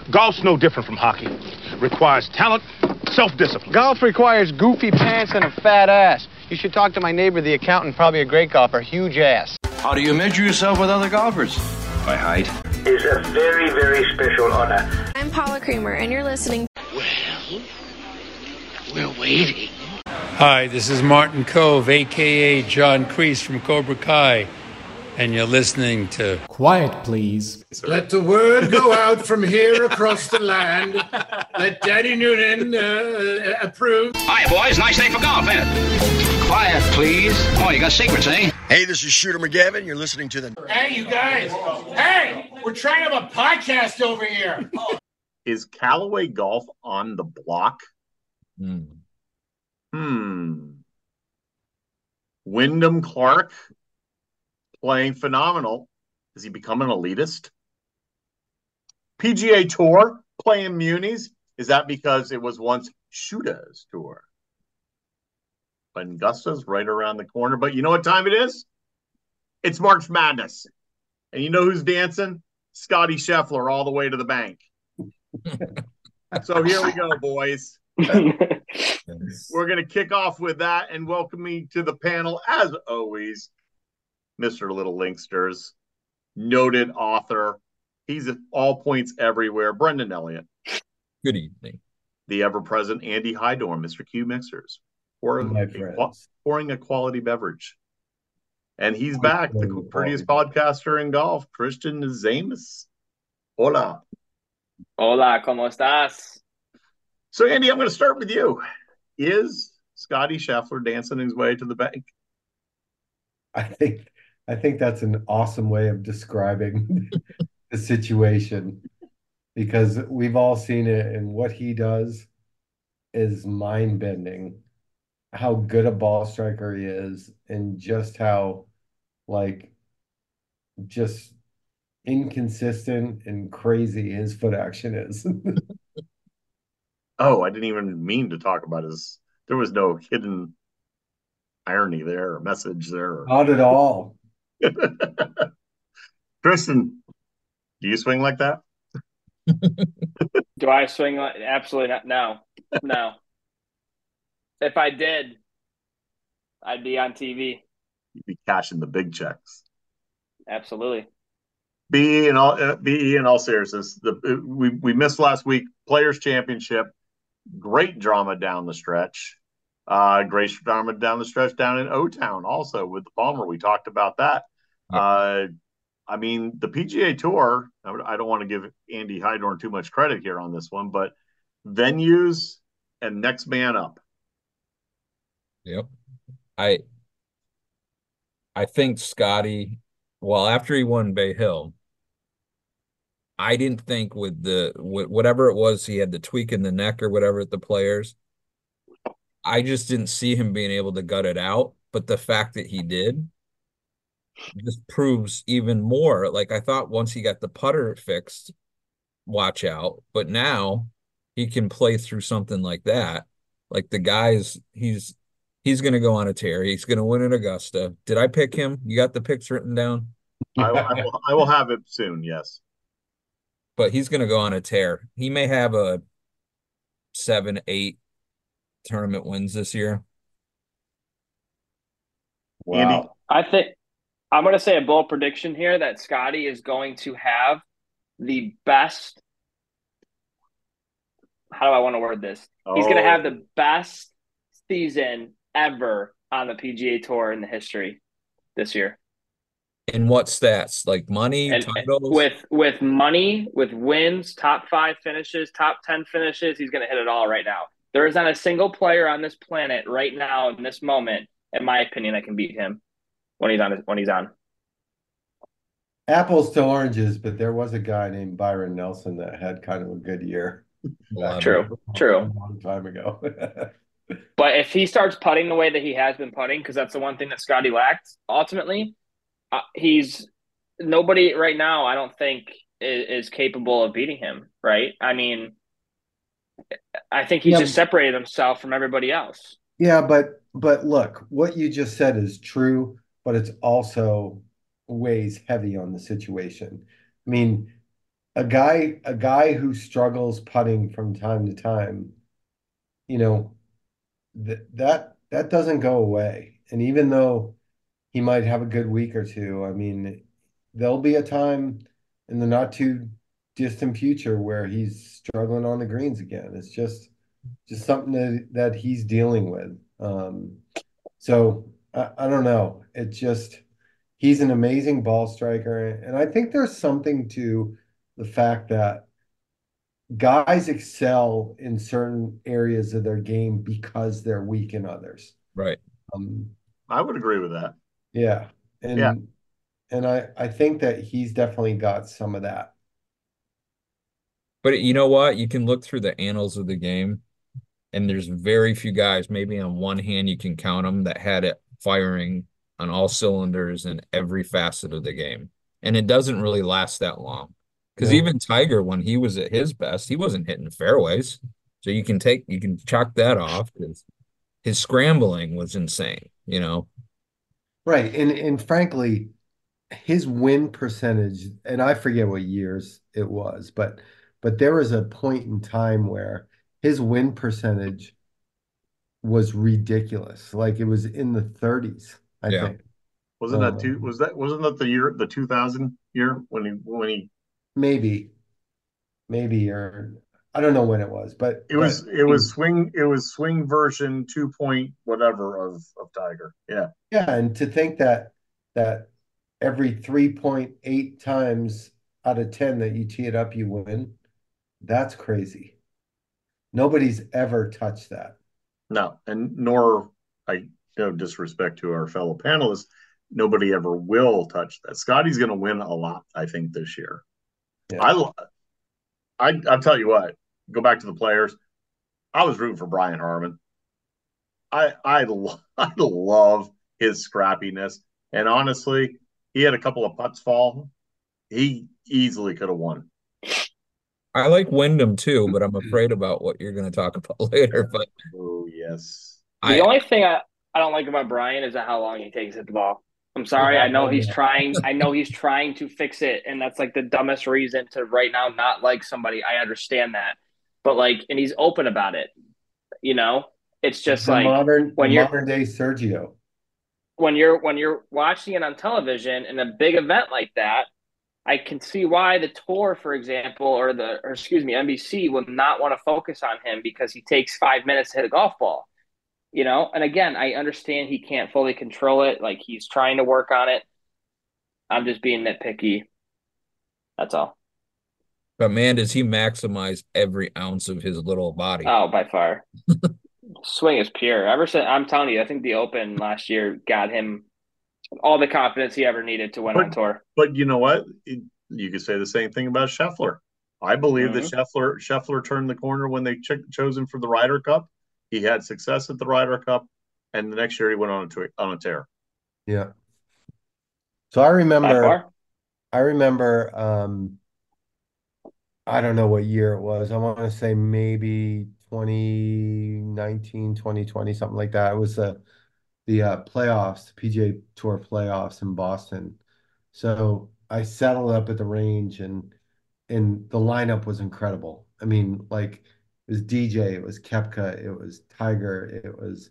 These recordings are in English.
Golf's no different from hockey. Requires talent, self-discipline. Golf requires goofy pants and a fat ass. You should talk to my neighbor, the accountant, probably a great golfer, huge ass. How do you measure yourself with other golfers? By height. Is a very, very special honor. I'm Paula Kramer, and you're listening. Well, we're waiting. Hi, this is Martin Kove, a.k.a. John Kreese from Cobra Kai, and you're listening to Quiet Please. Let the word go out from here across the land. Let Daddy Noonan approve. Hi, boys. Nice day for golf, ain't it? Quiet, please. Oh, you got secrets, eh? Hey, this is Shooter McGavin. You're listening to the... Hey, you guys. Hey, we're trying to have a podcast over here. Is Callaway Golf on the block? Wyndham Clark playing phenomenal. Is he becoming an elitist? PGA Tour playing munis. Is that because it was once Shooter's tour? Augusta's right around the corner. But you know what time it is? It's March Madness. And you know who's dancing? Scotty Scheffler all the way to the bank. So here we go, boys. We're going to kick off with that and welcome me to the panel, as always, Mr. Little Linksters, noted author. He's at all points everywhere. Brendan Elliott. Good evening. The ever-present Andy Hydorn, Mr. Q Mixers, pouring a quality beverage. And he's back, the prettiest podcaster in golf, Christian Zamis. Hola. Hola, ¿cómo estás? So, Andy, I'm going to start with you. Is Scotty Scheffler dancing his way to the bank? I think that's an awesome way of describing the situation, because we've all seen it, and what he does is mind-bending. How good a ball striker he is, and just how, just inconsistent and crazy his foot action is. Oh, I didn't even mean to talk about his. There was no hidden irony there or message there. Not at all. Tristan, do you swing like that? Do I swing like? Absolutely not. No. If I did, I'd be on TV. You'd be cashing the big checks. Absolutely. BE in all seriousness, we missed last week. Players Championship, great drama down the stretch. Great drama down the stretch down in O-Town also with the Palmer. We talked about that. Yeah. I mean, the PGA Tour, I don't want to give Andy Hydorn too much credit here on this one, but venues and next man up. Yep. I think Scotty, well, after he won Bay Hill, I didn't think with whatever it was, he had the tweak in the neck or whatever at the Players. I just didn't see him being able to gut it out. But the fact that he did just proves even more. Like, I thought once he got the putter fixed, watch out. But now he can play through something like that. Like, the guy's, he's going to go on a tear. He's going to win at Augusta. Did I pick him? You got the picks written down? I will have it soon, yes. But he's going to go on a tear. He may have a 7-8 tournament wins this year. Wow. Andy? I think I'm going to say a bold prediction here that Scotty is going to have the best. How do I want to word this? He's going to have the best season ever on the PGA Tour in the history this year. In what stats? Like money, and titles? With money, with wins, top 5 finishes, top 10 finishes, he's going to hit it all right now. There is not a single player on this planet right now in this moment, in my opinion, that can beat him when he's on. Apples to oranges, but there was a guy named Byron Nelson that had kind of a good year. True. A long time ago. But if he starts putting the way that he has been putting, because that's the one thing that Scotty lacked, ultimately, he's nobody right now, I don't think, is capable of beating him, right? I mean, I think he's just separated himself from everybody else. Yeah, but look, what you just said is true, but it's also weighs heavy on the situation. I mean, a guy who struggles putting from time to time, you know, that doesn't go away. And even though he might have a good week or two, I mean, there'll be a time in the not too distant future where he's struggling on the greens again. It's just something that he's dealing with. So I don't know. It just he's an amazing ball striker, and I think there's something to the fact that guys excel in certain areas of their game because they're weak in others. Right. I would agree with that. Yeah. And yeah. And I think that he's definitely got some of that. But you know what? You can look through the annals of the game, and there's very few guys, maybe on one hand you can count them, that had it firing on all cylinders in every facet of the game. And it doesn't really last that long. Because even Tiger, when he was at his best, he wasn't hitting fairways. So you can chalk that off because his scrambling was insane, you know? Right. And frankly, his win percentage, and I forget what years it was, but there was a point in time where his win percentage was ridiculous. Like it was in the 30s, I think. Wasn't that the 2000 year when he maybe or I don't know when it was, but it was swing version 2 point whatever of Tiger. Yeah. Yeah, and to think that every 3.8 times out of 10 that you tee it up, you win, that's crazy. Nobody's ever touched that. No, and nor disrespect to our fellow panelists, nobody ever will touch that. Scotty's going to win a lot, I think, this year. Yeah. I'll tell you what. Go back to the players. I was rooting for Brian Harman. I love his scrappiness, and honestly, he had a couple of putts fall. He easily could have won. I like Wyndham too, but I'm afraid about what you're going to talk about later. But oh yes, the only thing I don't like about Brian is how long he takes at the ball. I'm sorry. I know he's trying. I know he's trying to fix it, and that's like the dumbest reason to right now not like somebody. I understand that, but and he's open about it. You know, it's just like modern day Sergio. When you're watching it on television in a big event like that, I can see why the tour, for example, or NBC will not want to focus on him because he takes 5 minutes to hit a golf ball. You know, and again, I understand he can't fully control it. Like he's trying to work on it. I'm just being nitpicky. That's all. But man, does he maximize every ounce of his little body? Oh, by far. Swing is pure. Ever since I'm telling you, I think the Open last year got him all the confidence he ever needed to win on tour. But you know what? You could say the same thing about Scheffler. I believe that Scheffler turned the corner when they chose him for the Ryder Cup. He had success at the Ryder Cup, and the next year he went on a tear. Yeah. So I remember. I don't know what year it was. I want to say maybe 2019, 2020, something like that. It was the playoffs, PGA Tour playoffs in Boston. So I settled up at the range, and the lineup was incredible. I mean, like it was DJ, it was Koepka, it was Tiger, it was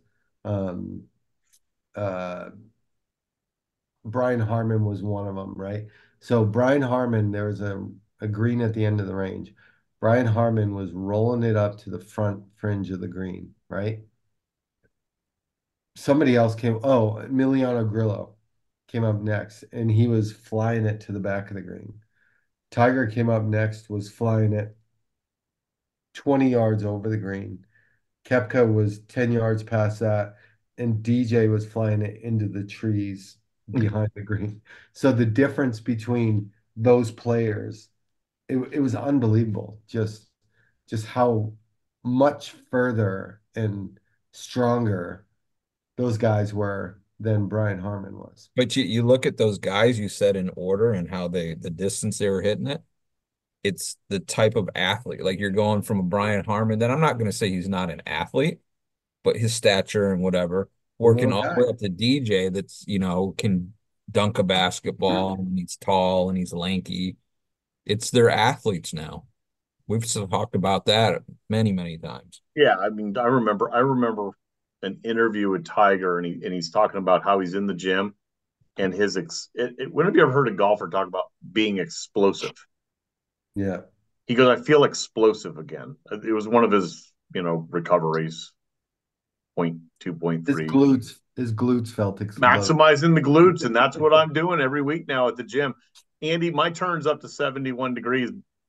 Brian Harman was one of them, right? So Brian Harman, there was a green at the end of the range. Brian Harman was rolling it up to the front fringe of the green, right? Somebody else Emiliano Grillo came up next, and he was flying it to the back of the green. Tiger came up next, was flying it 20 yards over the green. Koepka was 10 yards past that, and DJ was flying it into the trees behind the green. So the difference between those players, it was unbelievable. Just how much further and stronger those guys were than Brian Harman was. But you look at those guys you said in order and how the distance they were hitting it. It's the type of athlete. Like you're going from a Brian Harman, then I'm not going to say he's not an athlete, but his stature and whatever, working all the way up to DJ that's, can dunk a basketball and he's tall and he's lanky. It's their athletes now. We've talked about that many, many times. Yeah, I mean, I remember an interview with Tiger, and he's talking about how he's in the gym and when have you ever heard a golfer talk about being explosive? Yeah. He goes, I feel explosive again. It was one of his, recoveries, 0.2, 0.3. His glutes felt explosive. Maximizing the glutes, and that's what I'm doing every week now at the gym. Andy, my turn's up to 71 degrees.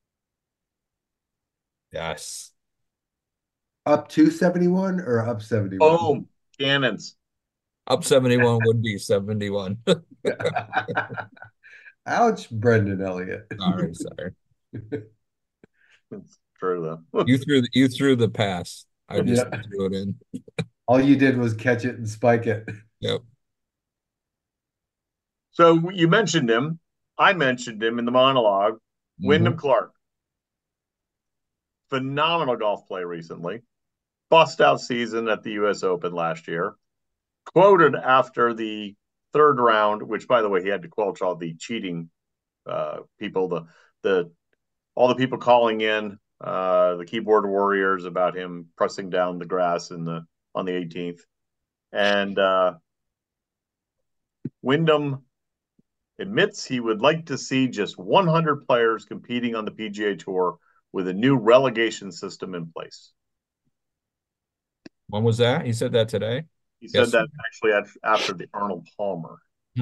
Yes. Up to 71 or up 71? Boom. Cannons. Up 71 would be 71. Ouch, Brendan Elliott. Sorry. It's true though. You threw the pass. I just Yeah. threw it in. All you did was catch it and spike it. Yep. So you mentioned him. I mentioned him in the monologue. Wyndham Clark. Phenomenal golf play recently. Bust out season at the U.S. Open last year. Quoted after the third round, which, by the way, he had to quelch all the cheating people, all the people calling in, the keyboard warriors about him pressing down the grass on the 18th. And Wyndham admits he would like to see just 100 players competing on the PGA Tour with a new relegation system in place. When was that? He said that today? He said that actually after the Arnold Palmer.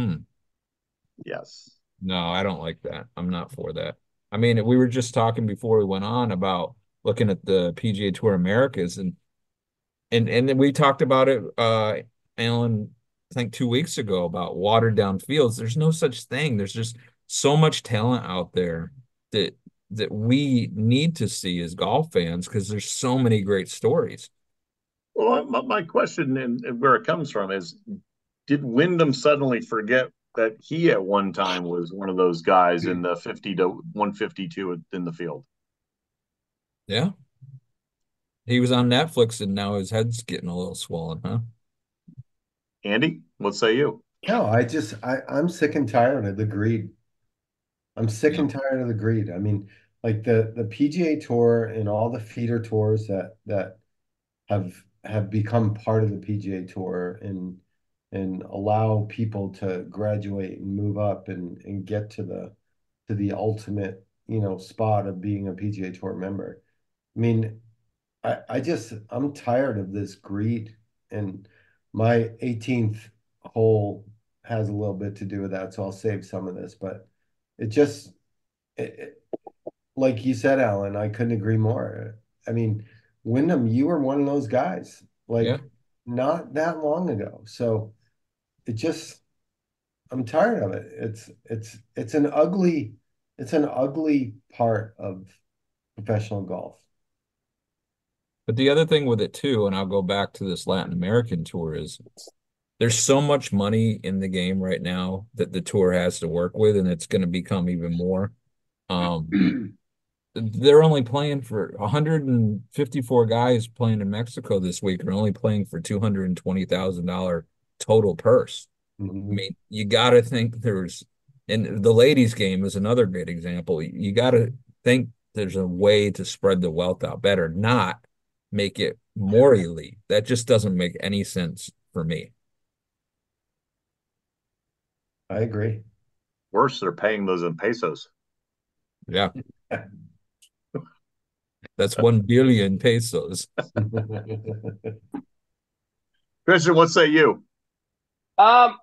Yes. No, I don't like that. I'm not for that. I mean, we were just talking before we went on about looking at the PGA Tour Americas, and then we talked about it, Alan, I think 2 weeks ago, about watered down fields. There's no such thing. There's just so much talent out there that we need to see as golf fans, because there's so many great stories. Well, my question and where it comes from is, did Wyndham suddenly forget that he at one time was one of those guys in the 50 to 152 in the field? Yeah. He was on Netflix and now his head's getting a little swollen, huh? Andy, what say you? No, I'm sick and tired of the greed. I'm sick and tired of the greed. I mean, like the PGA Tour and all the feeder tours that have become part of the PGA Tour and allow people to graduate and move up and get to the ultimate, spot of being a PGA Tour member. I mean, I'm tired of this greed, and my 18th hole has a little bit to do with that, so I'll save some of this, but like you said, Alan, I couldn't agree more. I mean, Wyndham, you were one of those guys, not that long ago. So I'm tired of it. It's an ugly part of professional golf. But the other thing with it too, and I'll go back to this Latin American tour, is there's so much money in the game right now that the tour has to work with, and it's going to become even more. They're only playing for 154 guys playing in Mexico this week are only playing for $220,000 total purse. I mean, you got to think and the ladies' game is another great example. You got to think there's a way to spread the wealth out better, not make it more elite. That just doesn't make any sense for me. I agree. Worse, they're paying those in pesos. Yeah. That's 1 billion pesos. Christian, what say you? I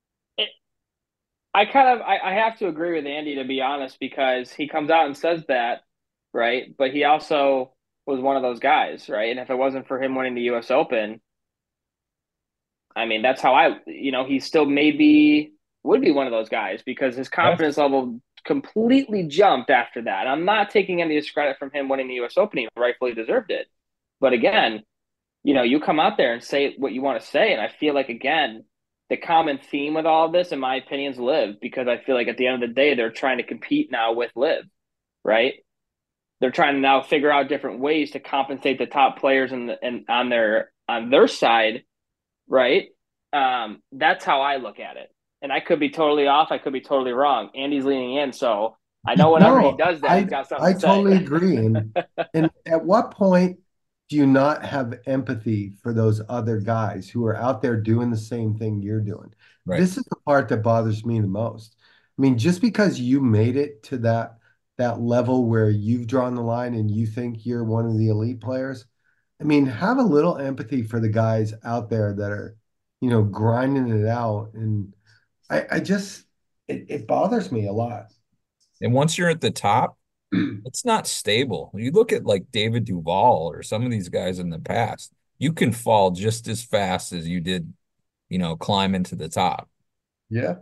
have to agree with Andy, to be honest, because he comes out and says that, right? But he also was one of those guys, right? And if it wasn't for him winning the U.S. Open, I mean, that's how he still maybe would be one of those guys, because his confidence level completely jumped after that. I'm not taking any discredit from him winning the U.S. Open. He rightfully deserved it. But again, you come out there and say what you want to say. And I feel like, again, the common theme with all of this, in my opinion, is LIV, because I feel like at the end of the day, they're trying to compete now with LIV, right? They're trying to now figure out different ways to compensate the top players and on their side, right? That's how I look at it. And I could be totally off. I could be totally wrong. Andy's leaning in, so I know whenever he No, does that, he's got something I to say. totally agree. And at what point do you not have empathy for those other guys who are out there doing the same thing you're doing? Right. This is the part that bothers me the most. I mean, just because you made it to that level where you've drawn the line and you think you're one of the elite players, I mean, have a little empathy for the guys out there that are, grinding it out. And I just, it bothers me a lot. And once you're at the top, it's not stable. You look at like David Duval or some of these guys in the past, you can fall just as fast as you did, climb into the top. Yeah.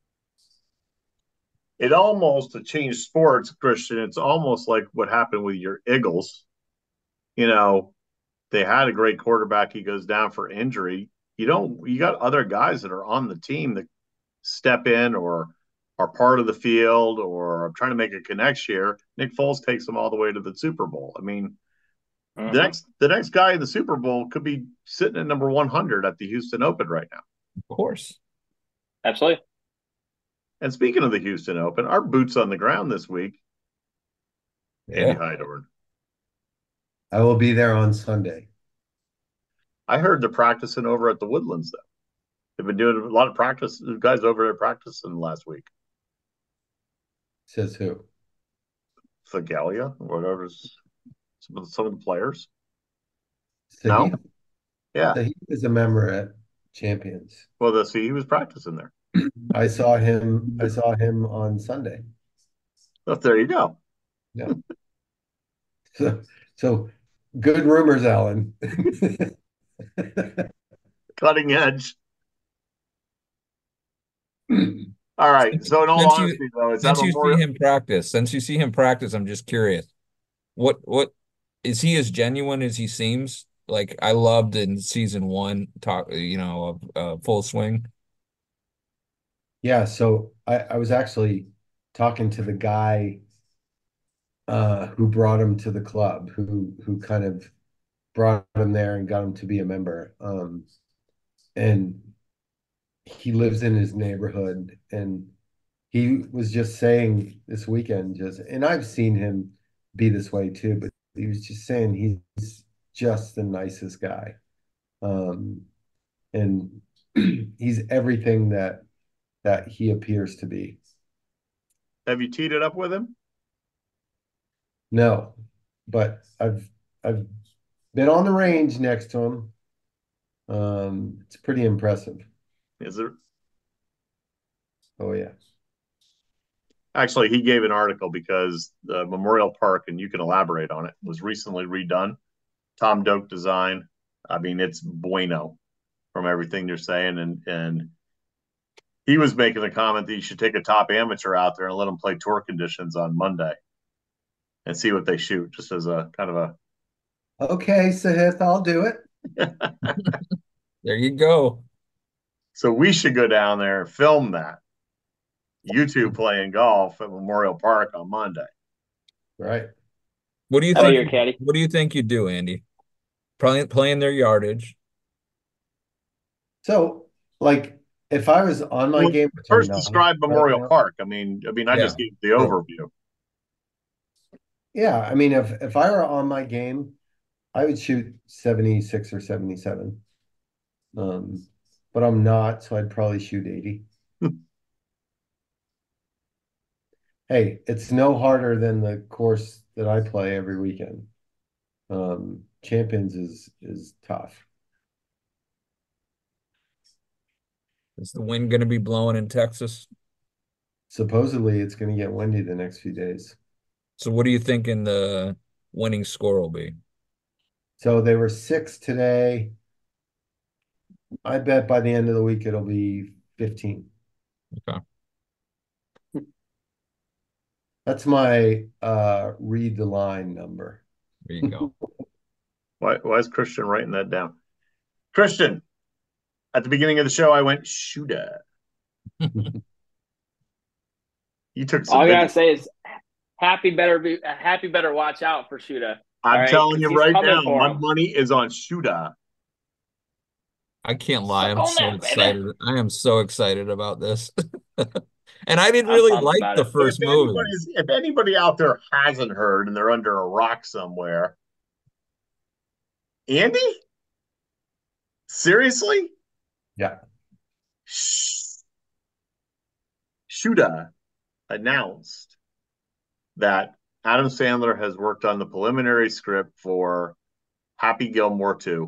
It almost, to change sports, Christian, it's almost like what happened with your Eagles. They had a great quarterback. He goes down for injury. You got other guys that are on the team that step in or are part of the field or trying to make a connection here. Nick Foles takes them all the way to the Super Bowl. I mean, the next guy in the Super Bowl could be sitting at number 100 at the Houston Open right now. Of course. Absolutely. And speaking of the Houston Open, our boots on the ground this week, Andy Heidorn. I will be there on Sunday. I heard they're practicing over at the Woodlands, though. They've been doing a lot of practice. The guys over there practicing last week. Says who? Fagalia, whatever's some of the players. Sahith? No? Yeah. Sahith is a member at Champions. Well, he was practicing there. I saw him on Sunday. Oh, there you go. Yeah. So good rumors, Alan. Cutting edge. All right. So in all honesty, though, since you see him practice, I'm just curious. What is he as genuine as he seems? Like I loved in season 1 of Full Swing. Yeah, so I was actually talking to the guy who brought him to the club, who kind of brought him there and got him to be a member. And he lives in his neighborhood, and he was just saying this weekend, and I've seen him be this way too, but he was just saying he's just the nicest guy. And he's everything that he appears to be. Have you teed it up with him? No, but I've been on the range next to him. It's pretty impressive. Is it? Oh yeah. Actually, he gave an article because the Memorial Park, and you can elaborate on it, was recently redone. Tom Doak design. I mean, it's bueno from everything you're saying, and he was making a comment that you should take a top amateur out there and let them play tour conditions on Monday and see what they shoot, just as a kind of a. Okay, Sahith, I'll do it. There you go. So we should go down there and film that. You two playing golf at Memorial Park on Monday. Right. What do you think? What do you think you do, Andy? Probably playing their yardage. So, like, if I was on my game, first describe Memorial Park. I mean, I just gave the overview. Yeah, I mean, if I were on my game, I would shoot 76 or 77. But I'm not, so I'd probably shoot 80. Hey, it's no harder than the course that I play every weekend. Champions is tough. Is the wind going to be blowing in Texas? Supposedly, it's going to get windy the next few days. So what do you think the winning score will be? So they were 6 today. I bet by the end of the week it'll be 15. Okay. That's my read the line number. There you go. Why is Christian writing that down? Christian, at the beginning of the show, I went shooter. You took some. All I gotta say is happy better watch out for Shooter. I'm telling you right now, my money is on Shooter. I can't lie. I'm so excited. I am so excited about this. And I didn't I'm really pumped like about the it. first movie. If anybody out there hasn't heard and they're under a rock somewhere, Andy? Seriously? Yeah. Shuda announced that Adam Sandler has worked on the preliminary script for Happy Gilmore 2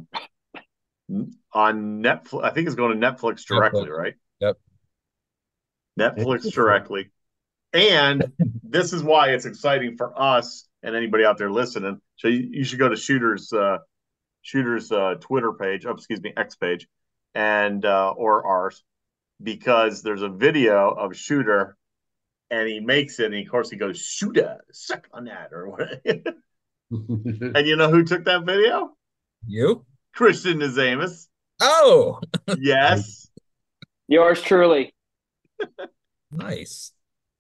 on Netflix. I think it's going to Netflix directly, right? Yep. Netflix directly. And this is why it's exciting for us and anybody out there listening. So you should go to Shooter's Twitter page, X page, and or ours, because there's a video of Shooter, and he makes it, and of course he goes, "Shooter, suck on that," or what. And you know who took that video? You? Christian Nazamus. Oh, yes. Yours truly. Nice.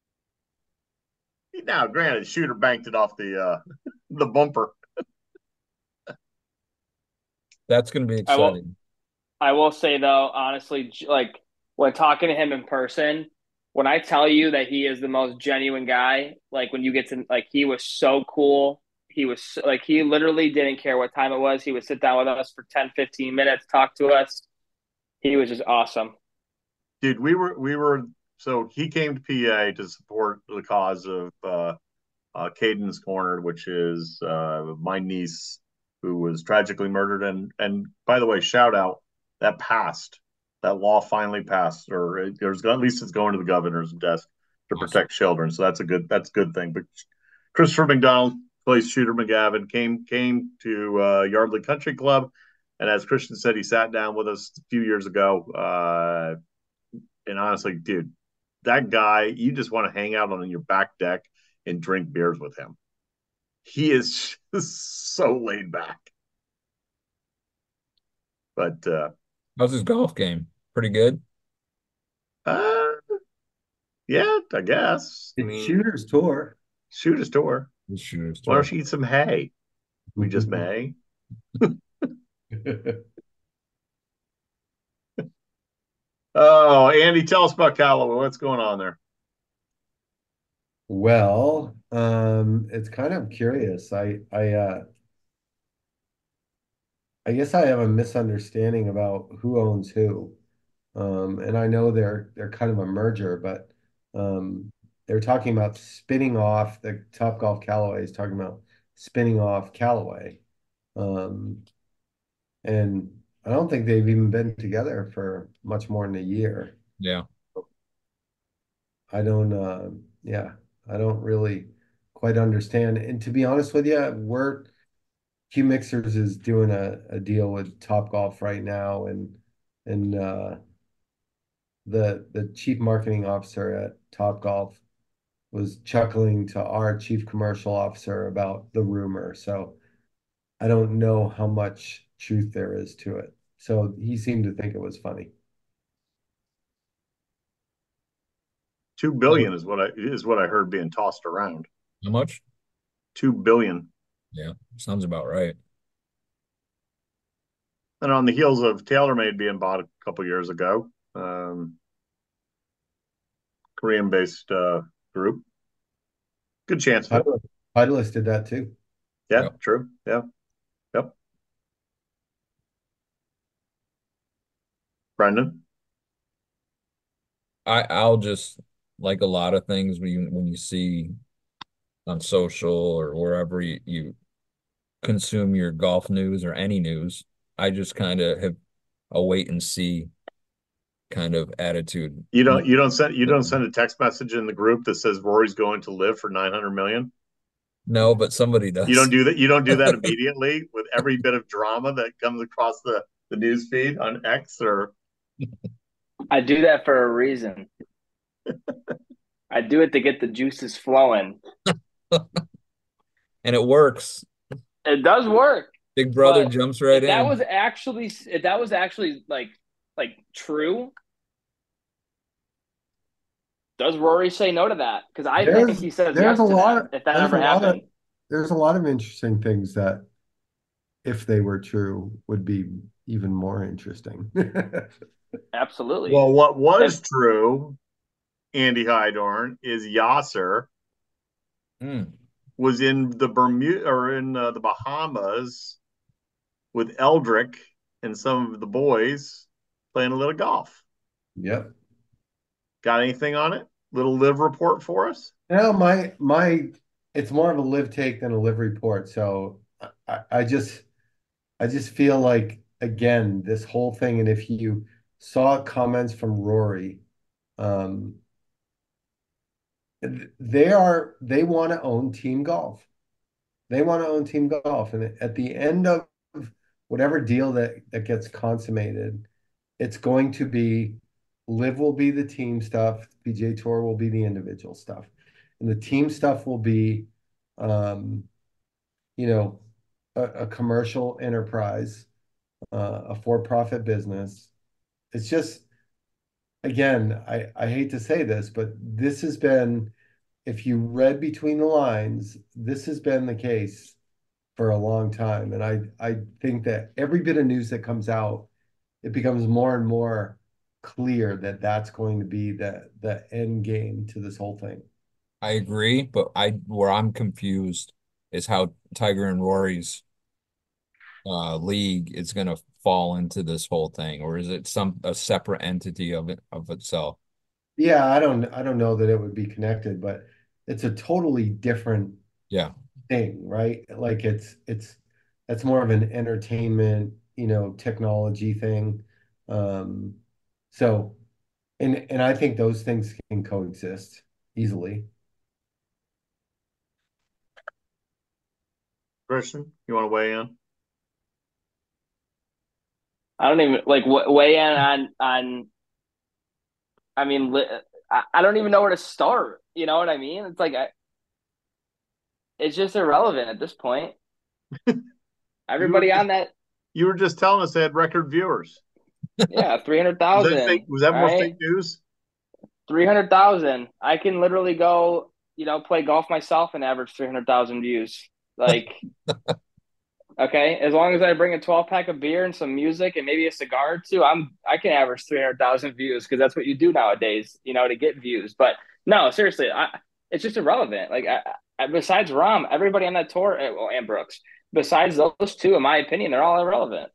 Now, granted, Shooter banked it off the bumper. That's going to be exciting. I will say, though, honestly, like when talking to him in person, when I tell you that he is the most genuine guy, like when you get to, like, he was so cool. He was like, he literally didn't care what time it was. He would sit down with us for 10, 15 minutes, talk to us. He was just awesome. Dude, so he came to PA to support the cause of Caden's Corner, which is my niece who was tragically murdered. And by the way, shout out, that passed. That law finally passed, or at least it's going to the governor's desk to protect children. So that's a good thing. But Christopher McDonald plays Shooter McGavin, came to Yardley Country Club, and as Christian said, he sat down with us a few years ago. And honestly, dude, that guy, you just want to hang out on your back deck and drink beers with him. He is just so laid back. But how's his golf game? Pretty good? Yeah, I guess. It's Shooter's tour. Shooter's tour. Why don't you eat some hay? We just may. Oh, Andy, tell us about Callaway. What's going on there? Well, it's kind of curious. I guess I have a misunderstanding about who owns who. And I know they're kind of a merger, but they're talking about spinning off the Topgolf Callaway is talking about spinning off Callaway. And I don't think they've even been together for much more than a year. Yeah. I don't really quite understand. And to be honest with you, Q Mixers is doing a deal with Topgolf right now, and the chief marketing officer at Topgolf was chuckling to our chief commercial officer about the rumor. So I don't know how much truth there is to it. So he seemed to think it was funny. $2 billion is what I heard being tossed around. How much? $2 billion. Yeah, sounds about right. And on the heels of TaylorMade being bought a couple years ago, Korean-based group, good chance. Titleist did that too. Yeah, yep. True. Yeah, yep. Brendan, I'll just, like a lot of things when you see on social or wherever you consume your golf news or any news, I just kind of have a wait and see kind of attitude. You don't send a text message in the group that says Rory's going to live for $900 million? No, but somebody does. You don't do that. You don't do that immediately with every bit of drama that comes across the news feed on X or. I do that for a reason. I do it to get the juices flowing. And it works. It does work. Big brother jumps right in. That was actually like true. Does Rory say no to that? Because I think he says yes to that if that ever happened. There's a lot of interesting things that, if they were true, would be even more interesting. Absolutely. Well, what was true Andy Hydorn is Yasser Mm. was in the Bermuda or in the Bahamas with Eldrick and some of the boys playing a little golf. Yep. Got anything on it? Little live report for us? No, it's more of a live take than a live report. So I just feel like, again, this whole thing, and if you saw comments from Rory, they want to own team golf. They want to own team golf. And at the end of whatever deal that gets consummated, it's going to be Live will be the team stuff, PGA Tour will be the individual stuff. And the team stuff will be a commercial enterprise, a for-profit business. It's just, again, I hate to say this, but this has been, if you read between the lines, this has been the case for a long time. And I think that every bit of news that comes out, it becomes more and more clear that that's going to be the end game to this whole thing. I agree, but where I'm confused is how Tiger and Rory's league is going to fall into this whole thing, or is it a separate entity of itself? Yeah, I don't know that it would be connected, but it's a totally different thing, right? Like that's more of an entertainment, technology thing. So, and I think those things can coexist easily. Christian, you want to weigh in? I don't even weigh in on. I mean, I don't even know where to start. You know what I mean? It's like it's just irrelevant at this point. Everybody on that. You were just telling us they had record viewers. Yeah, 300,000. Was that more fake news? 300,000. I can literally go, play golf myself and average 300,000 views. Like, okay, as long as I bring a 12-pack of beer and some music and maybe a cigar or two, I can average 300,000 views because that's what you do nowadays, to get views. But no, seriously, it's just irrelevant. Like, besides Rahm, everybody on that tour, and Brooks, besides those two, in my opinion, they're all irrelevant.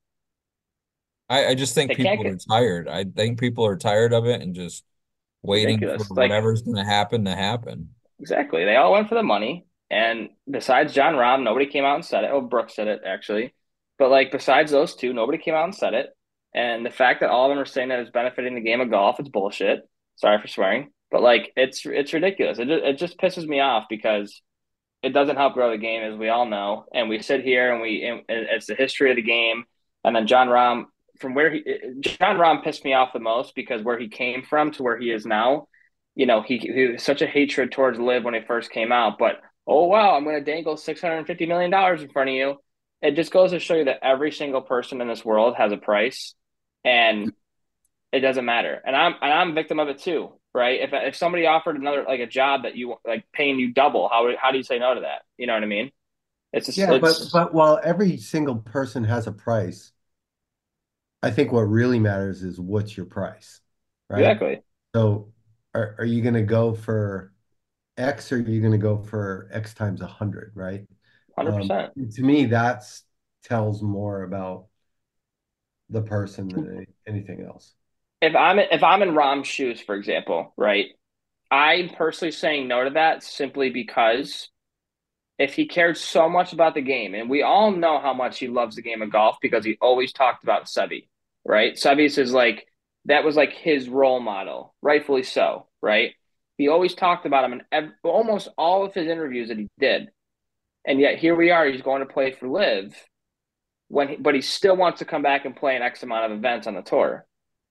I just think people are tired. I think people are tired of it and just waiting for whatever's going to happen to happen. Exactly. They all went for the money. And besides Jon Rahm, nobody came out and said it. Oh, Brooks said it, actually. But, besides those two, nobody came out and said it. And the fact that all of them are saying that it's benefiting the game of golf, it's bullshit. Sorry for swearing. But, it's ridiculous. It just pisses me off because it doesn't help grow the game, as we all know. And we sit here and it's the history of the game. And then Jon Rahm, Jon Rahm pissed me off the most because where he came from to where he is now, he was such a hatred towards Liv when he first came out. But, oh, wow, I'm going to dangle $650 million in front of you. It just goes to show you that every single person in this world has a price, and it doesn't matter. And I'm a victim of it too, right? If somebody offered another, a job that you paying you double, how do you say no to that? You know what I mean? It's just, but while every single person has a price, I think what really matters is what's your price, right? Exactly. So are you going to go for X or are you going to go for X times 100, right? 100%. To me, that tells more about the person than anything else. If I'm in Rahm's shoes, for example, right, I'm personally saying no to that simply because if he cared so much about the game, and we all know how much he loves the game of golf because he always talked about Seve, right? Seve's is that was his role model, rightfully so, right? He always talked about him in almost all of his interviews that he did. And yet here we are, he's going to play for Liv, but he still wants to come back and play an X amount of events on the tour.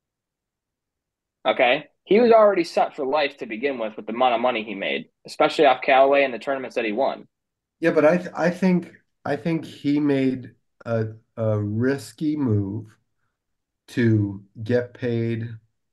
Okay? He was already set for life to begin with the amount of money he made, especially off Callaway and the tournaments that he won. Yeah, but I think he made a risky move to get paid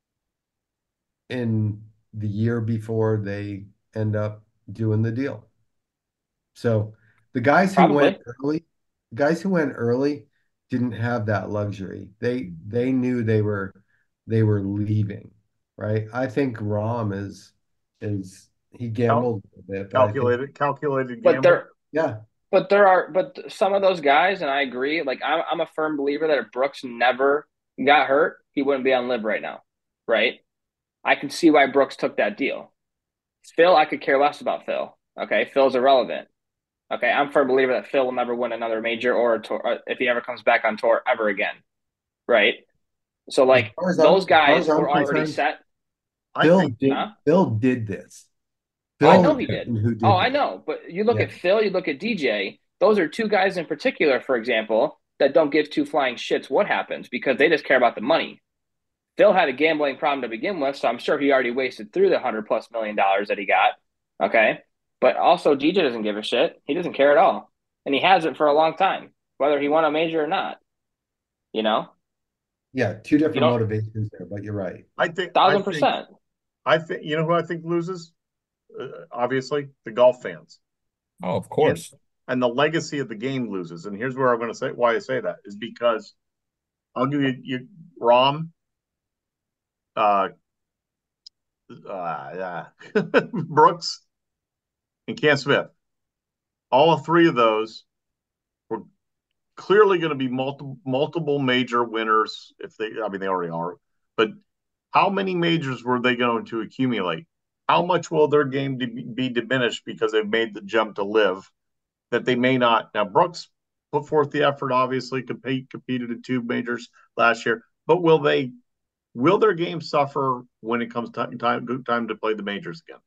in the year before they end up doing the deal. So the guys who went early didn't have that luxury. They knew they were leaving, right? I think Rahm is he gambled a bit, but I think calculated But gamble. yeah, but some of those guys, and I agree. Like I'm a firm believer that if Brooks never got hurt, he wouldn't be on live right now, right? I can see why Brooks took that deal. Phil, I could care less about Phil. Okay, Phil's irrelevant. Okay, I'm a firm believer that Phil will never win another major or a tour if he ever comes back on tour ever again, right? So like those guys were already set. Phil did this. I know he did. Who did I know. But you look at Phil, you look at DJ. Those are two guys in particular, for example, that don't give two flying shits what happens because they just care about the money. Phil had a gambling problem to begin with, so I'm sure he already wasted through the $100+ million that he got. Okay. But also DJ doesn't give a shit. He doesn't care at all. And he hasn't for a long time, whether he won a major or not. You know? Yeah, two different motivations there, but you're right. I think 1,000%. I think you know who I think loses? Obviously, the golf fans. Oh, of course. And the legacy of the game loses. And here's where I'm going to say why I say that is because I'll give you Rahm, Brooks, and Cam Smith. All three of those were clearly going to be multiple major winners. They already are. But how many majors were they going to accumulate? How much will their game be diminished because they've made the jump to live that they may not? Now, Brooks put forth the effort, obviously, competed in 2 majors last year, but will their game suffer when it comes time to play the majors again?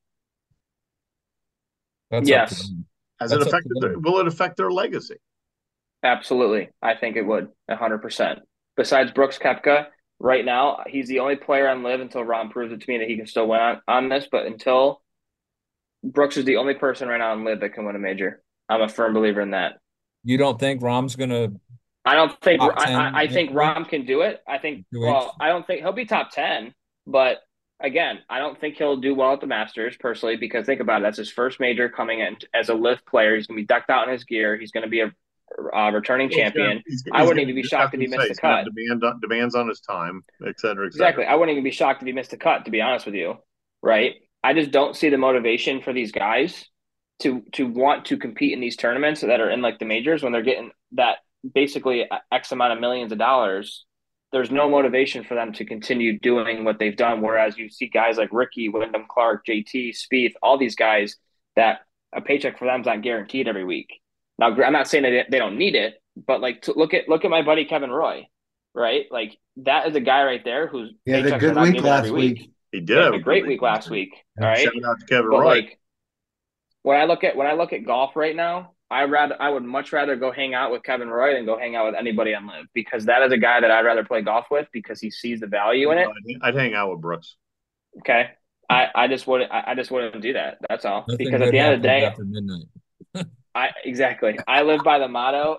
Yes. Will it affect their legacy? Absolutely. I think it would 100%. Besides Brooks Koepka, right now, he's the only player on live until Rahm proves it to me that he can still win on this. But until Brooks is the only person right now on live that can win a major. I'm a firm believer in that. You don't think Rahm's going to? I don't think. I think Rahm can do it. I think. Well, I don't think he'll be top 10. But again, I don't think he'll do well at the Masters personally because think about it. That's his first major coming in as a live player. He's going to be decked out in his gear. He's going to be a returning champion. I wouldn't even be shocked if he missed the cut. Demands on his time, et cetera, et cetera. Exactly. I wouldn't even be shocked if he missed the cut, to be honest with you. Right? I just don't see the motivation for these guys to want to compete in these tournaments that are in like the majors when they're getting that basically X amount of millions of dollars. There's no motivation for them to continue doing what they've done. Whereas you see guys like Ricky, Wyndham Clark, JT, Spieth, all these guys that a paycheck for them is not guaranteed every week. Now, I'm not saying that they don't need it, but like look at my buddy Kevin Roy, right? Like that is a guy right there whose paychecks a good week last week. He did have a great week last week. All right, shout out to Kevin Roy. Like when I look at golf right now, I would much rather go hang out with Kevin Roy than go hang out with anybody on live because that is a guy that I'd rather play golf with because he sees the value in it. I'd hang out with Brooks. Okay, I just wouldn't do that. That's all. Because at the end of the day, after midnight. Exactly. I live by the motto.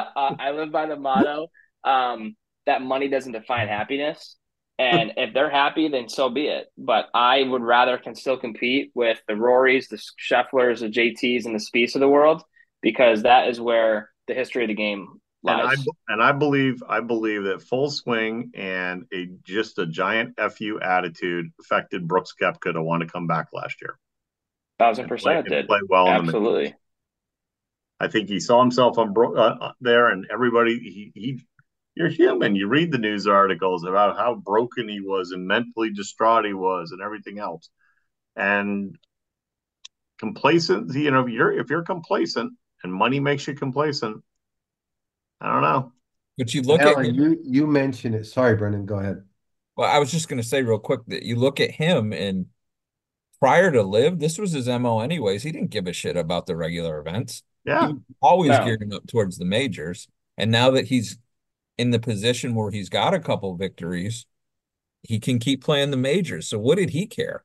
That money doesn't define happiness. And if they're happy, then so be it. But I would rather can still compete with the Rorys, the Schefflers, the JTs, and the Spieths of the world because that is where the history of the game lies. And I believe that full swing and just a giant FU attitude affected Brooks Koepka to want to come back last year. 1,000% it did. Play well. Absolutely. I think he saw himself on there, and everybody. You're human. You read the news articles about how broken he was and mentally distraught he was, and everything else. And complacent, if you're complacent and money makes you complacent, I don't know. But you look Alan, you mentioned it. Sorry, Brendan, go ahead. Well, I was just going to say real quick that you look at him and prior to live, this was his MO anyways. He didn't give a shit about the regular events. Yeah. He was always gearing up towards the majors. And now that he's in the position where he's got a couple victories, he can keep playing the majors. So what did he care?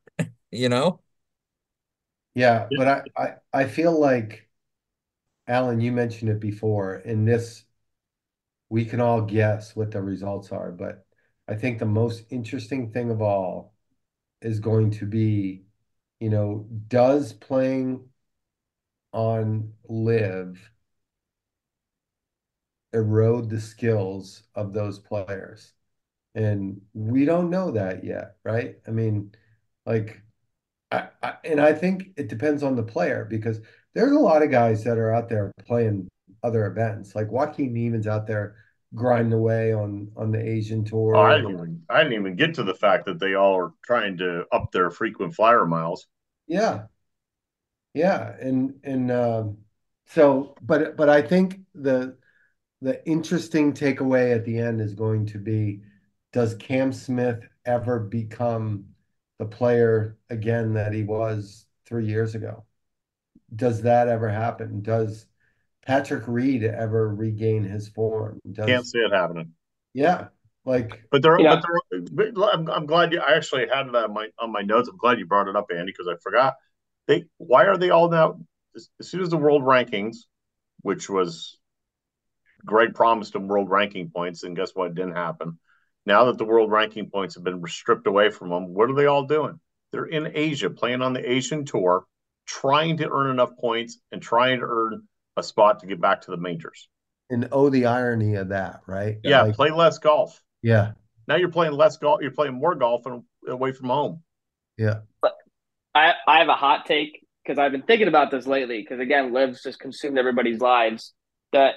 Yeah, but I feel like, Alan, you mentioned it before. In this, we can all guess what the results are, but I think the most interesting thing of all is going to be, does playing on live erode the skills of those players? And we don't know that yet, right? I mean, like And I think it depends on the player because there's a lot of guys that are out there playing other events. Like Joaquin Neiman's out there grinding away on the Asian Oh, tour. I didn't even get to the fact that they all are trying to up their frequent flyer miles. Yeah, yeah, and so, but I think the interesting takeaway at the end is going to be, does Cam Smith ever become the player again that he was 3 years ago? Does that ever happen? Does Patrick Reed ever regain his form? Can't see it happening. Yeah, like, but I'm glad I actually had it on my notes. I'm glad you brought it up, Andy, because I forgot. Why are they all now? As soon as the world rankings, which was Greg promised them world ranking points, and guess what? It didn't happen. Now that the world ranking points have been stripped away from them, what are they all doing? They're in Asia, playing on the Asian tour, trying to earn enough points and trying to earn a spot to get back to the majors. And the irony of that, right? Yeah, like, play less golf. Yeah. Now you're playing less golf. You're playing more golf and away from home. Yeah. But I have a hot take because I've been thinking about this lately. Because again, Liv's just consumed everybody's lives. The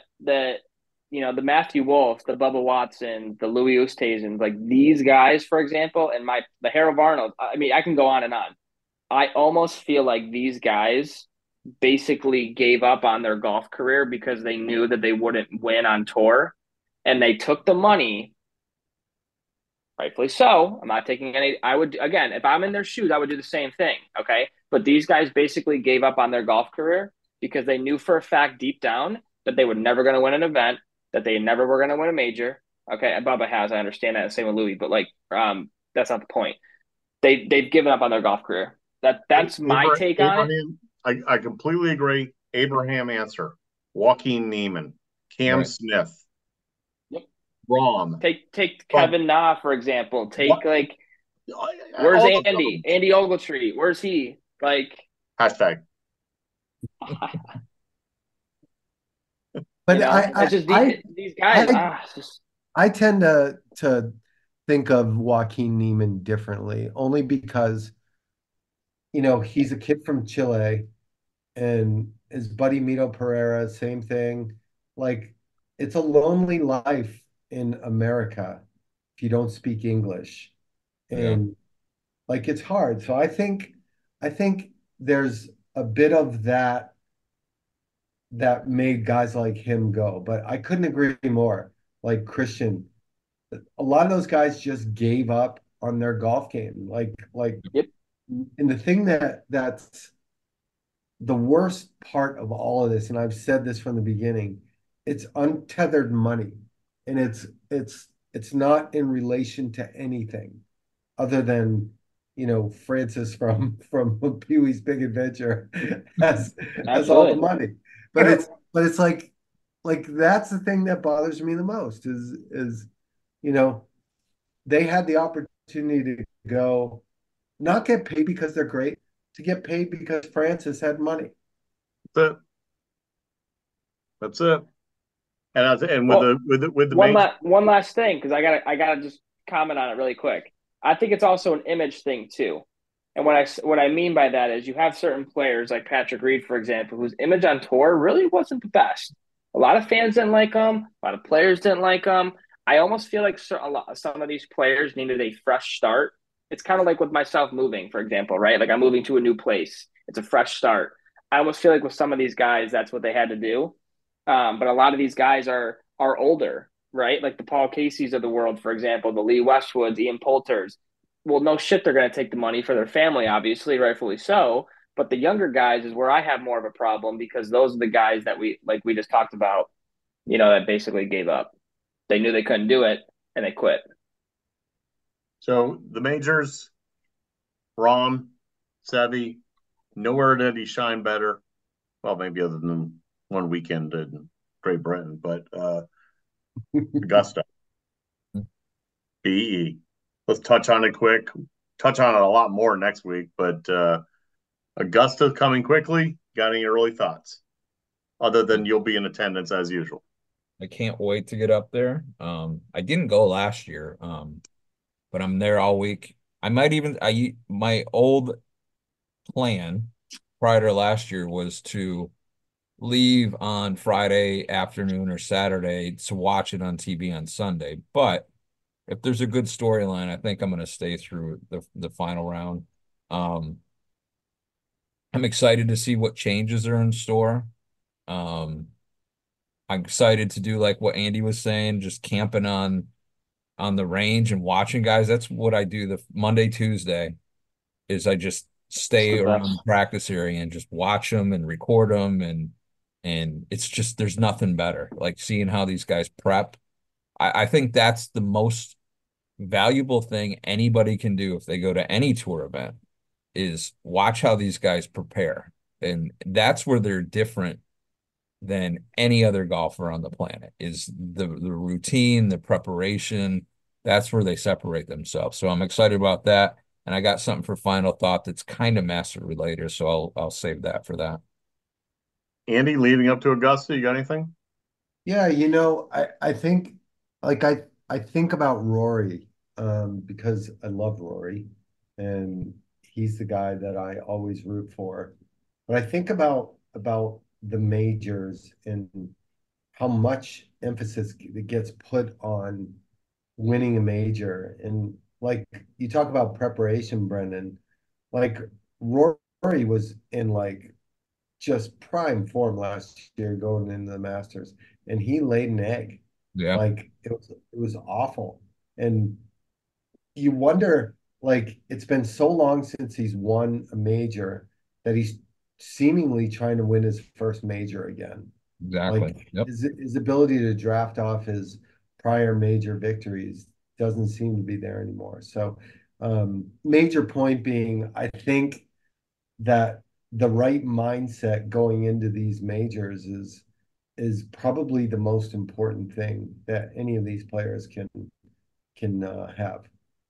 Matthew Wolff, the Bubba Watson, the Louis Oosthuizen, like these guys, for example, and the Harold Arnold. I mean, I can go on and on. I almost feel like these guys basically gave up on their golf career because they knew that they wouldn't win on tour, and they took the money. Rightfully so. I'm not taking any. I would, again, if I'm in their shoes, I would do the same thing. Okay. But these guys basically gave up on their golf career because they knew for a fact deep down that they were never going to win an event, that they never were going to win a major. Okay. And Bubba has, I understand that. Same with Louis, but that's not the point. They've given up on their golf career. That's my take on it. I completely agree. Abraham Answer, Joaquin Neiman, Cam Smith. Wrong. Take Kevin Na, for example. Where's Andy? Andy Ogletree. Where's he? Hashtag. But these guys. I tend to think of Joaquin Neiman differently, only because, he's a kid from Chile, and his buddy Mito Pereira, same thing. Like, it's a lonely life in America if you don't speak English, and it's hard. So I think there's a bit of that made guys like him go. But I couldn't agree more. Like Christian, a lot of those guys just gave up on their golf game. And the thing that's the worst part of all of this, and I've said this from the beginning, it's untethered money. And it's not in relation to anything other than, Francis from Pee-wee's Big Adventure has all the money. But it's like that's the thing that bothers me the most is they had the opportunity to go not get paid because they're great, to get paid because Francis had money. That's it. And with the one last thing, because I gotta just comment on it really quick. I think it's also an image thing too, and what I mean by that is you have certain players like Patrick Reed, for example, whose image on tour really wasn't the best. A lot of fans didn't like him. A lot of players didn't like him. I almost feel like some of these players needed a fresh start. It's kind of like with myself moving, for example, right? Like I'm moving to a new place. It's a fresh start. I almost feel like with some of these guys, that's what they had to do. But a lot of these guys are older, right? Like the Paul Caseys of the world, for example, the Lee Westwoods, Ian Poulters. Well, no shit, they're going to take the money for their family, obviously, rightfully so. But the younger guys is where I have more of a problem because those are the guys that we just talked about, that basically gave up. They knew they couldn't do it and they quit. So the majors, Rahm, Seve, nowhere did he shine better. Well, maybe other than one weekend in Great Britain, but Augusta, BE. Let's touch on it quick. Touch on it a lot more next week, but Augusta coming quickly. Got any early thoughts? Other than you'll be in attendance as usual. I can't wait to get up there. I didn't go last year, but I'm there all week. I might even my old plan prior to last year was to leave on Friday afternoon or Saturday to watch it on TV on Sunday. But if there's a good storyline, I think I'm going to stay through the final round. I'm excited to see what changes are in store. I'm excited to do like what Andy was saying, just camping on the range and watching guys. That's what I do the Monday, Tuesday is I just stay around the practice area and just watch them and record them and it's just there's nothing better. Like seeing how these guys prep. I think that's the most valuable thing anybody can do if they go to any tour event is watch how these guys prepare. And that's where they're different than any other golfer on the planet is the routine, the preparation. That's where they separate themselves. So I'm excited about that. And I got something for final thought that's kind of master related. So I'll save that for that. Andy, leading up to Augusta, you got anything? Yeah, I think like I think about Rory because I love Rory and he's the guy that I always root for. But I think about the majors and how much emphasis gets put on winning a major. And like you talk about preparation, Brendan, like Rory was in like just prime form last year going into the Masters, and he laid an egg. Yeah. Like it was awful. And you wonder, like, it's been so long since he's won a major that he's seemingly trying to win his first major again. Exactly. Like Yep. his ability to draft off his prior major victories doesn't seem to be there anymore. So, major point being, I think that the right mindset going into these majors is probably the most important thing that any of these players can have.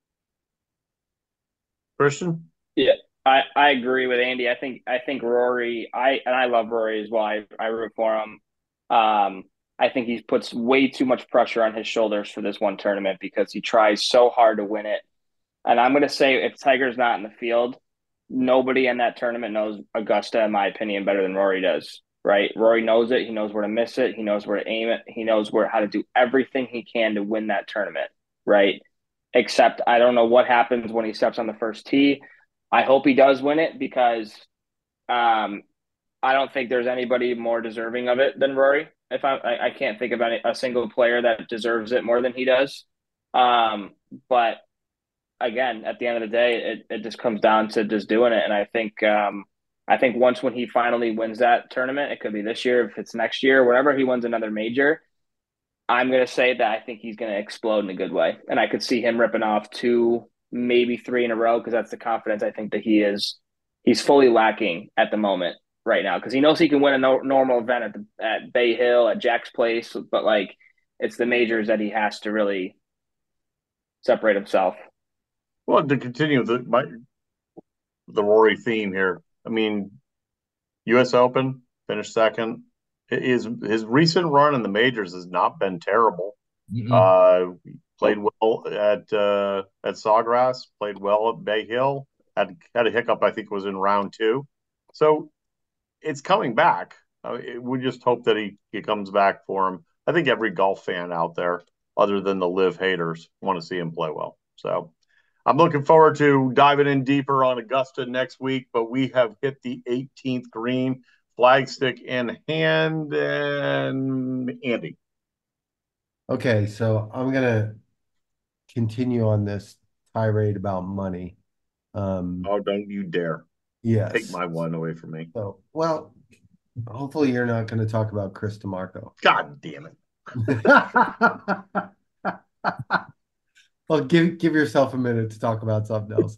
Christian? Yeah, I agree with Andy. I think Rory. I love Rory as well. I root for him. I think he puts way too much pressure on his shoulders for this one tournament because he tries so hard to win it. And I'm going to say if Tiger's not in the field, nobody in that tournament knows Augusta, in my opinion, better than Rory does. Right? Rory knows it. He knows where to miss it. He knows where to aim it. He knows how to do everything he can to win that tournament. Right? Except I don't know what happens when he steps on the first tee. I hope he does win it because I don't think there's anybody more deserving of it than Rory. If I can't think of a single player that deserves it more than he does. But again, at the end of the day, it just comes down to just doing it. And I think once when he finally wins that tournament, it could be this year, if it's next year, whenever he wins another major, I'm going to say that I think he's going to explode in a good way. And I could see him ripping off 2, maybe 3 in a row because that's the confidence I think that he's fully lacking at the moment right now because he knows he can win a normal event at Bay Hill, at Jack's Place, but like it's the majors that he has to really separate himself. Well, to continue the Rory theme here, I mean, U.S. Open finished second. His recent run in the majors has not been terrible. Played well at Sawgrass, played well at Bay Hill. Had a hiccup, I think it was in round 2. So it's coming back. We just hope that he comes back for him. I think every golf fan out there, other than the live haters, want to see him play well. So I'm looking forward to diving in deeper on Augusta next week, but we have hit the 18th green, flagstick in hand, and Andy. Okay, so I'm gonna continue on this tirade about money. Oh, don't you dare. Yes. Take my one away from me. So, well, hopefully you're not going to talk about Chris DeMarco. God damn it. Well, give yourself a minute to talk about something else.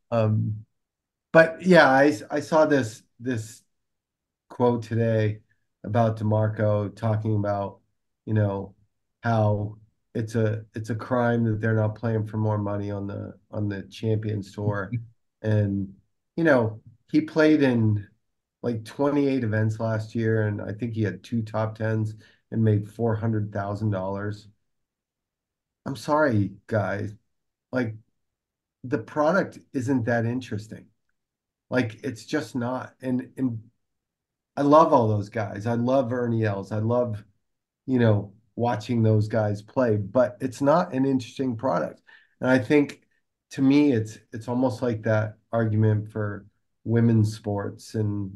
But yeah, I saw this quote today about DeMarco talking about, how it's a crime that they're not playing for more money on the Champions Tour. And, he played in like 28 events last year, and I think he had 2 top 10s and made $400,000. I'm sorry, guys. Like, the product isn't that interesting. Like, it's just not. And I love all those guys. I love Ernie Els. I love, watching those guys play, but it's not an interesting product. And I think, to me, it's almost like that argument for women's sports and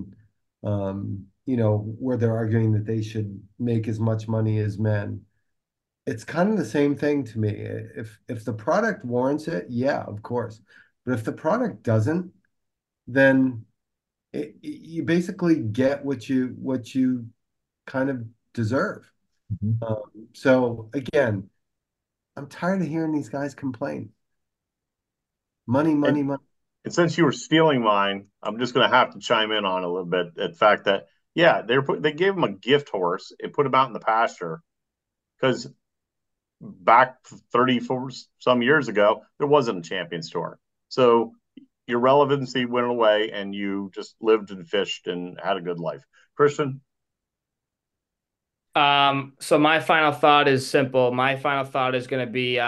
where they're arguing that they should make as much money as men. It's kind of the same thing to me. If the product warrants it, yeah, of course. But if the product doesn't, then you basically get what you kind of deserve. So again, I'm tired of hearing these guys complain. Money. And since you were stealing mine, I'm just going to have to chime in on a little bit. The fact that, yeah, they gave him a gift horse and put him out in the pasture because back 34 some years ago, there wasn't a Champions Tour. So your relevancy went away and you just lived and fished and had a good life. Christian? So my final thought is simple. My final thought is going to be,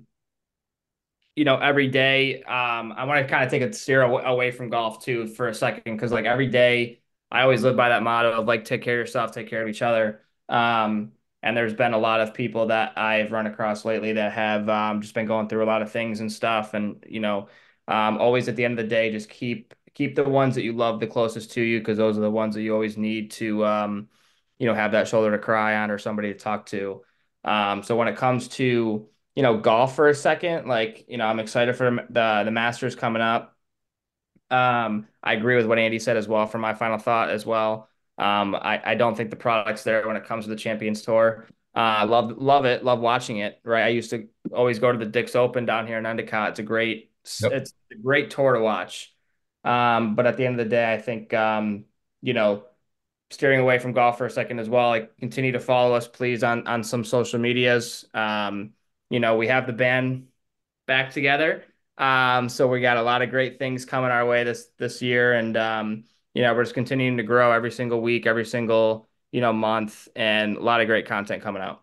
every day, I want to kind of take a steer away from golf too for a second. Cause like every day I always live by that motto of like, take care of yourself, take care of each other. And there's been a lot of people that I've run across lately that have, just been going through a lot of things and stuff. And, always at the end of the day, just keep the ones that you love the closest to you. Cause those are the ones that you always need to, have that shoulder to cry on or somebody to talk to. So when it comes to, golf for a second, like, I'm excited for the Masters coming up. I agree with what Andy said as well for my final thought as well. I don't think the product's there when it comes to the Champions Tour. Love it. Love watching it. Right. I used to always go to the Dick's Open down here in Endicott. It's a great tour to watch. But at the end of the day, I think, steering away from golf for a second as well, like continue to follow us, please, on some social medias. We have the band back together. So we got a lot of great things coming our way this year. And, we're just continuing to grow every single week, every single, month, and a lot of great content coming out.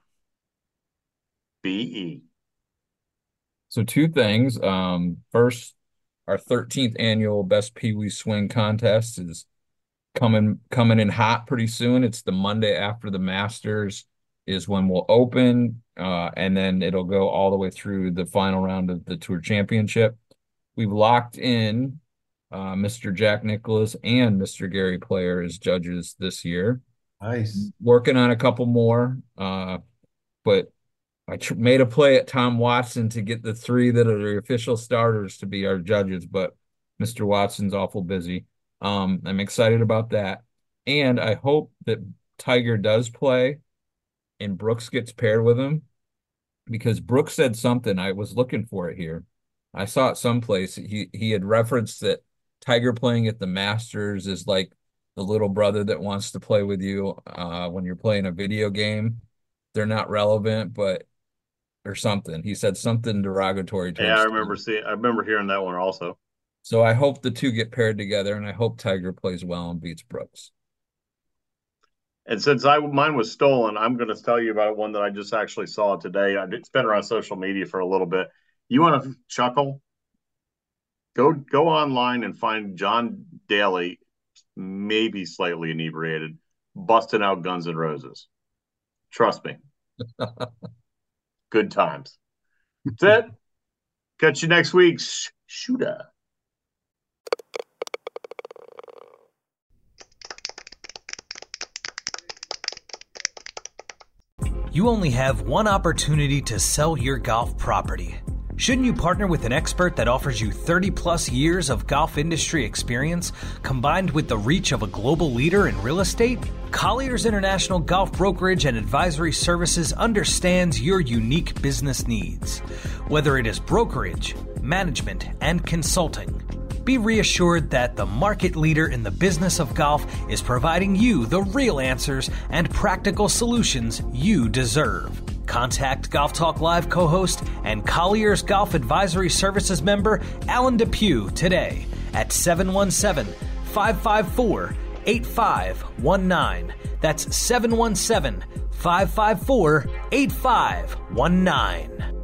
BE. So two things. First, our 13th annual Best Pee Wee Swing contest is coming in hot pretty soon. It's the Monday after the Masters is when we'll open, and then it'll go all the way through the final round of the Tour Championship. We've locked in Mr. Jack Nicklaus and Mr. Gary Player as judges this year. Nice. Working on a couple more, but I made a play at Tom Watson to get the three that are the official starters to be our judges, but Mr. Watson's awful busy. I'm excited about that. And I hope that Tiger does play and Brooks gets paired with him, because Brooks said something. I was looking for it here. I saw it someplace. He had referenced that Tiger playing at the Masters is like the little brother that wants to play with you when you're playing a video game. They're not relevant, or something. He said something derogatory to I remember hearing that one also. So I hope the two get paired together, and I hope Tiger plays well and beats Brooks. And since mine was stolen, I'm going to tell you about one that I just actually saw today. It's been around social media for a little bit. You want to chuckle? Go online and find John Daly, maybe slightly inebriated, busting out Guns N' Roses. Trust me. Good times. That's it. Catch you next week. Shooter. You only have one opportunity to sell your golf property. Shouldn't you partner with an expert that offers you 30-plus years of golf industry experience, combined with the reach of a global leader in real estate? Colliers International Golf Brokerage and Advisory Services understands your unique business needs. Whether it is brokerage, management, and consulting, be reassured that the market leader in the business of golf is providing you the real answers and practical solutions you deserve. Contact Golf Talk Live co-host and Colliers Golf Advisory Services member Alan Depew today at 717-554-8519. That's 717-554-8519.